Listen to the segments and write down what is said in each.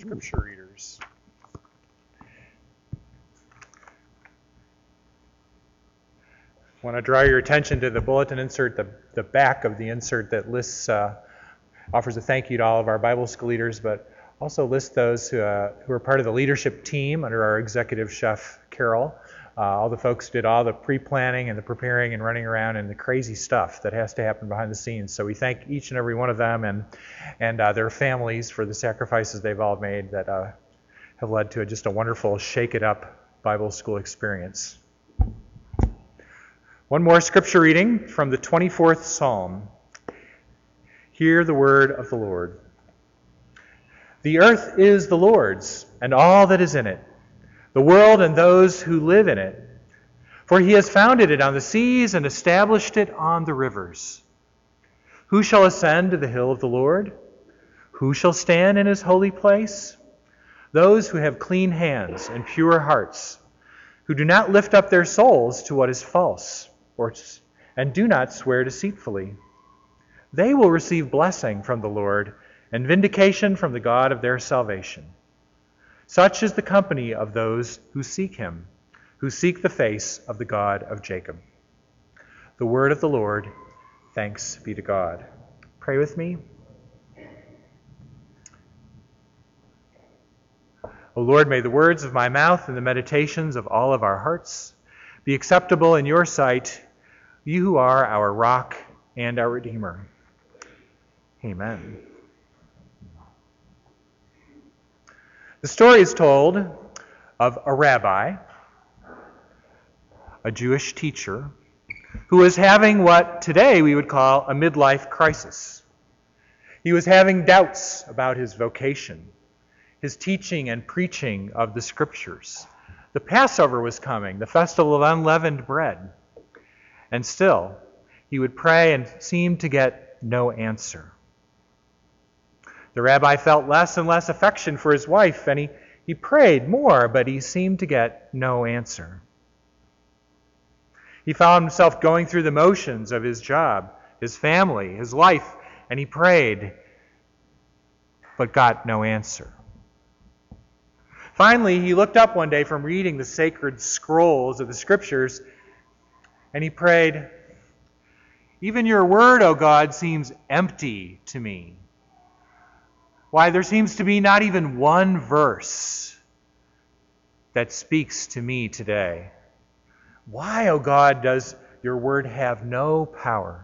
scripture readers. I want to draw your attention to the bulletin insert, the back of the insert that lists, offers a thank you to all of our Bible school leaders, but also lists those who are part of the leadership team under our executive chef, Carol. All the folks did all the pre-planning and the preparing and running around and the crazy stuff that has to happen behind the scenes. So we thank each and every one of them and their families for the sacrifices they've all made that have led to just a wonderful Shake It Up Bible school experience. One more scripture reading from the 24th Psalm. Hear the word of the Lord. The earth is the Lord's, and all that is in it, the world and those who live in it. For he has founded it on the seas and established it on the rivers. Who shall ascend to the hill of the Lord? Who shall stand in his holy place? Those who have clean hands and pure hearts, who do not lift up their souls to what is false, and do not swear deceitfully. They will receive blessing from the Lord and vindication from the God of their salvation. Such is the company of those who seek him, who seek the face of the God of Jacob. The word of the Lord. Thanks be to God. Pray with me. O Lord, may the words of my mouth and the meditations of all of our hearts be acceptable in your sight, you who are our rock and our Redeemer. Amen. The story is told of a rabbi, a Jewish teacher, who was having what today we would call a midlife crisis. He was having doubts about his vocation, his teaching and preaching of the scriptures. The Passover was coming, the festival of unleavened bread. And still, he would pray and seem to get no answer. The rabbi felt less and less affection for his wife, and he prayed more, but he seemed to get no answer. He found himself going through the motions of his job, his family, his life, and he prayed, but got no answer. Finally, he looked up one day from reading the sacred scrolls of the scriptures, and he prayed, "Even your word, O God, seems empty to me. Why, there seems to be not even one verse that speaks to me today. Why, O God, does your word have no power?"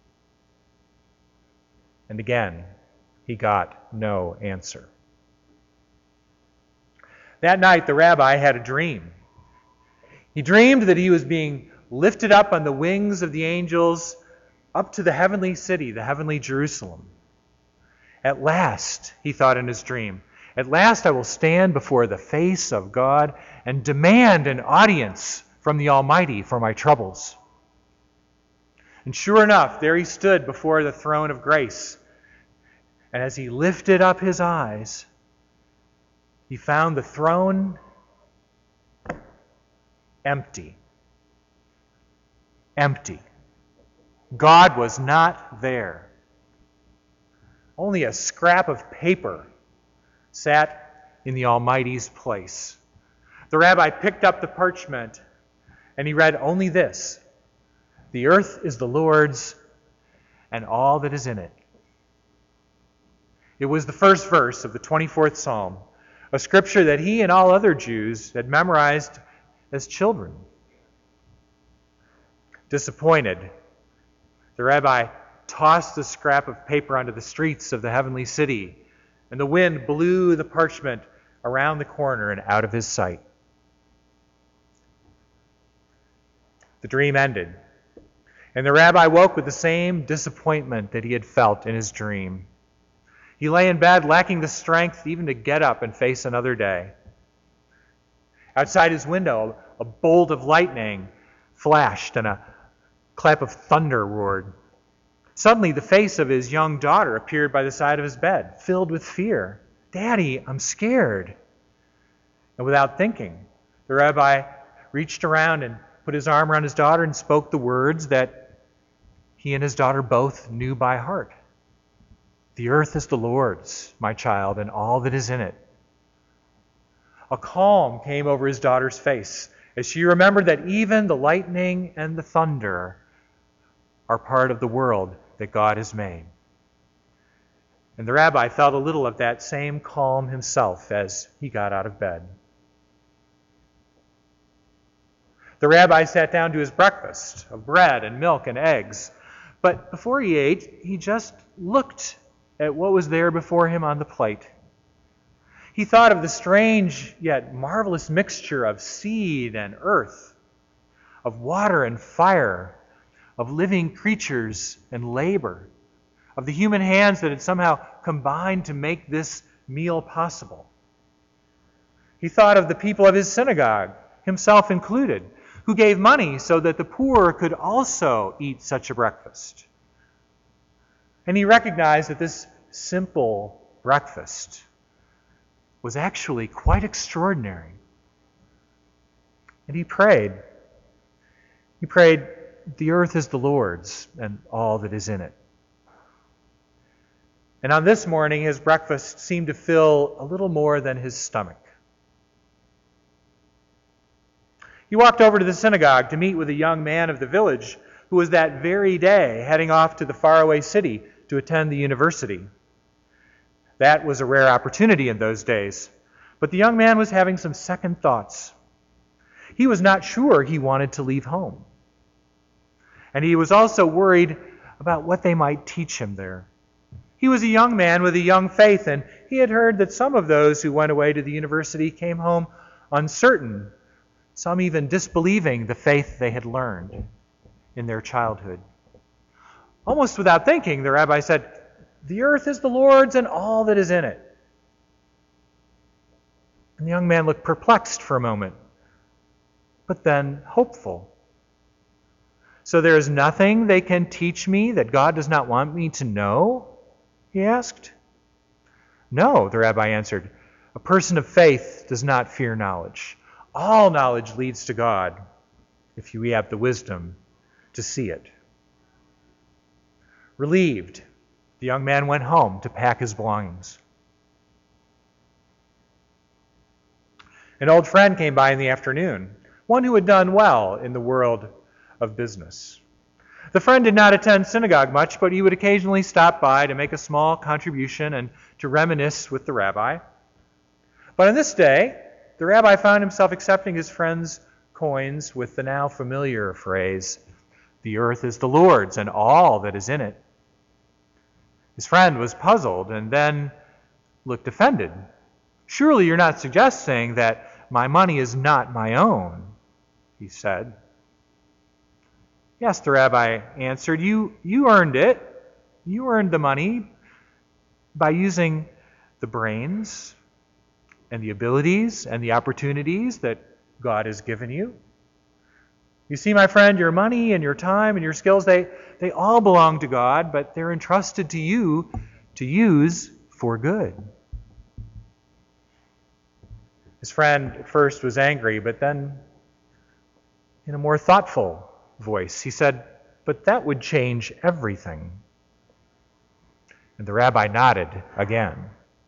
And again, he got no answer. That night, the rabbi had a dream. He dreamed that he was being lifted up on the wings of the angels up to the heavenly city, the heavenly Jerusalem. At last, he thought in his dream, at last I will stand before the face of God and demand an audience from the Almighty for my troubles. And sure enough, there he stood before the throne of grace. And as he lifted up his eyes, he found the throne empty. Empty. God was not there. Only a scrap of paper sat in the Almighty's place. The rabbi picked up the parchment and he read only this: "The earth is the Lord's and all that is in it." It was the first verse of the 24th Psalm, a scripture that he and all other Jews had memorized as children. Disappointed, the rabbi tossed the scrap of paper onto the streets of the heavenly city, and the wind blew the parchment around the corner and out of his sight. The dream ended, and the rabbi woke with the same disappointment that he had felt in his dream. He lay in bed, lacking the strength even to get up and face another day. Outside his window, a bolt of lightning flashed and a clap of thunder roared. Suddenly, the face of his young daughter appeared by the side of his bed, filled with fear. "Daddy, I'm scared." And without thinking, the rabbi reached around and put his arm around his daughter and spoke the words that he and his daughter both knew by heart. "The earth is the Lord's, my child, and all that is in it, A calm came over his daughter's face as she remembered that even the lightning and the thunder are part of the world that God has made. And the rabbi felt a little of that same calm himself as he got out of bed. The rabbi sat down to his breakfast of bread and milk and eggs. But before he ate, he just looked at what was there before him on the plate. He thought of the strange yet marvelous mixture of seed and earth, of water and fire, of living creatures and labor, of the human hands that had somehow combined to make this meal possible. He thought of the people of his synagogue, himself included, who gave money so that the poor could also eat such a breakfast. And he recognized that this simple breakfast was actually quite extraordinary. And he prayed. He prayed, "The earth is the Lord's and all that is in it." And on this morning, his breakfast seemed to fill a little more than his stomach. He walked over to the synagogue to meet with a young man of the village who was that very day heading off to the faraway city to attend the university. That was a rare opportunity in those days, but the young man was having some second thoughts. He was not sure he wanted to leave home. And he was also worried about what they might teach him there. He was a young man with a young faith, and he had heard that some of those who went away to the university came home uncertain, some even disbelieving the faith they had learned in their childhood. Almost without thinking, the rabbi said, "The earth is the Lord's and all that is in it." And the young man looked perplexed for a moment, but then hopeful. "So there is nothing they can teach me that God does not want me to know?" he asked. "No," the rabbi answered. "A person of faith does not fear knowledge. All knowledge leads to God, if we have the wisdom to see it." Relieved, the young man went home to pack his belongings. An old friend came by in the afternoon, one who had done well in the world of business. The friend did not attend synagogue much, but he would occasionally stop by to make a small contribution and to reminisce with the rabbi. But on this day, the rabbi found himself accepting his friend's coins with the now familiar phrase, "The earth is the Lord's and all that is in it." His friend was puzzled and then looked offended. "Surely you're not suggesting that my money is not my own," he said. "Yes," the rabbi answered, you earned it. You earned the money by using the brains and the abilities and the opportunities that God has given you. You see, my friend, your money and your time and your skills, they all belong to God, but they're entrusted to you to use for good." His friend at first was angry, but then in a more thoughtful voice, he said, "But that would change everything." And the rabbi nodded again.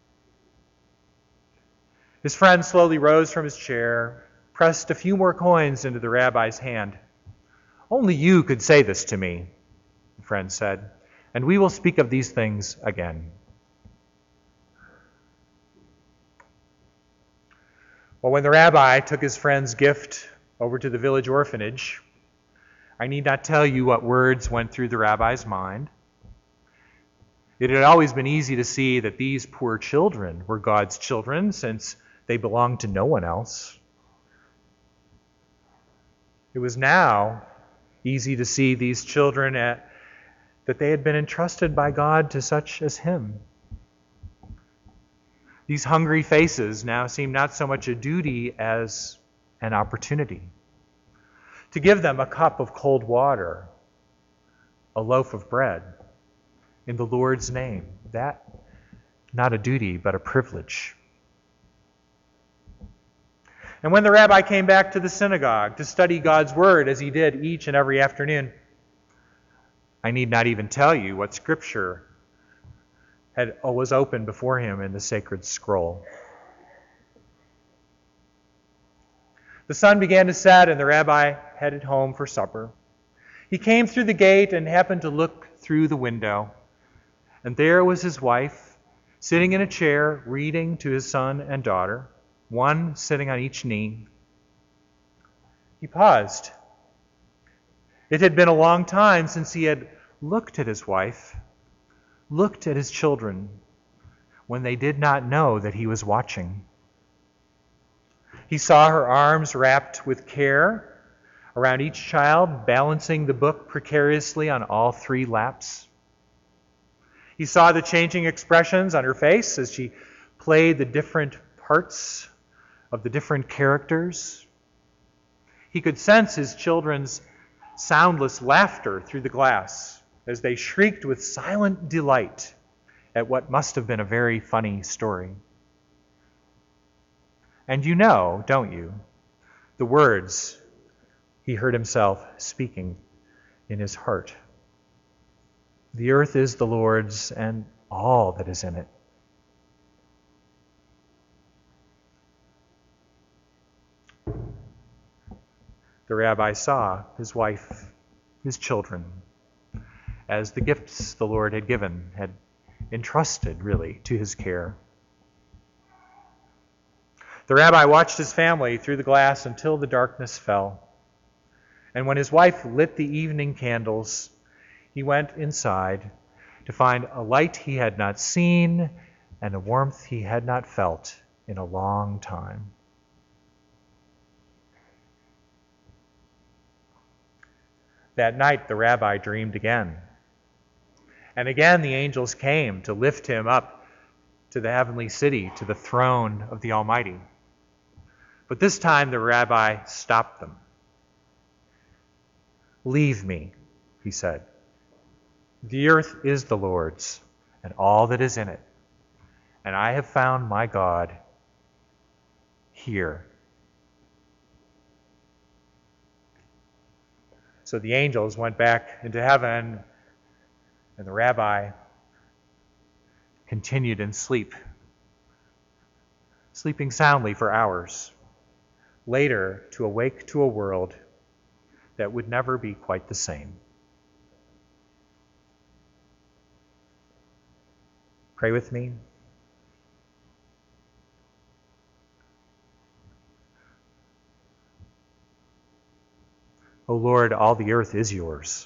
His friend slowly rose from his chair, pressed a few more coins into the rabbi's hand. "Only you could say this to me," the friend said, "and we will speak of these things again." Well, when the rabbi took his friend's gift over to the village orphanage, I need not tell you what words went through the rabbi's mind. It had always been easy to see that these poor children were God's children, since they belonged to no one else. It was now easy to see these children that they had been entrusted by God to such as him. These hungry faces now seemed not so much a duty as an opportunity. To give them a cup of cold water, a loaf of bread, in the Lord's name. That, not a duty, but a privilege. And when the rabbi came back to the synagogue to study God's word, as he did each and every afternoon, I need not even tell you what scripture was open before him in the sacred scroll. The sun began to set, and the rabbi headed home for supper. He came through the gate and happened to look through the window. And there was his wife, sitting in a chair, reading to his son and daughter, one sitting on each knee. He paused. It had been a long time since he had looked at his wife, looked at his children, when they did not know that he was watching. He saw her arms wrapped with care around each child, balancing the book precariously on all three laps. He saw the changing expressions on her face as she played the different parts of the different characters. He could sense his children's soundless laughter through the glass as they shrieked with silent delight at what must have been a very funny story. And you know, don't you, the words he heard himself speaking in his heart. The earth is the Lord's and all that is in it. The rabbi saw his wife, his children, as the gifts the Lord had given, had entrusted, really, to his care. The rabbi watched his family through the glass until the darkness fell. And when his wife lit the evening candles, he went inside to find a light he had not seen and a warmth he had not felt in a long time. That night the rabbi dreamed again. And again the angels came to lift him up to the heavenly city, to the throne of the Almighty. But this time the rabbi stopped them. "Leave me," he said. "The earth is the Lord's, and all that is in it. And I have found my God here." So the angels went back into heaven, and the rabbi continued in sleep, sleeping soundly for hours, later to awake to a world that would never be quite the same. Pray with me. O Lord, all the earth is yours.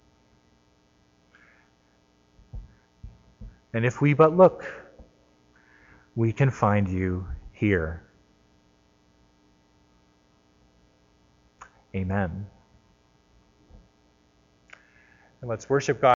And if we but look, we can find you here. Amen. And let's worship God.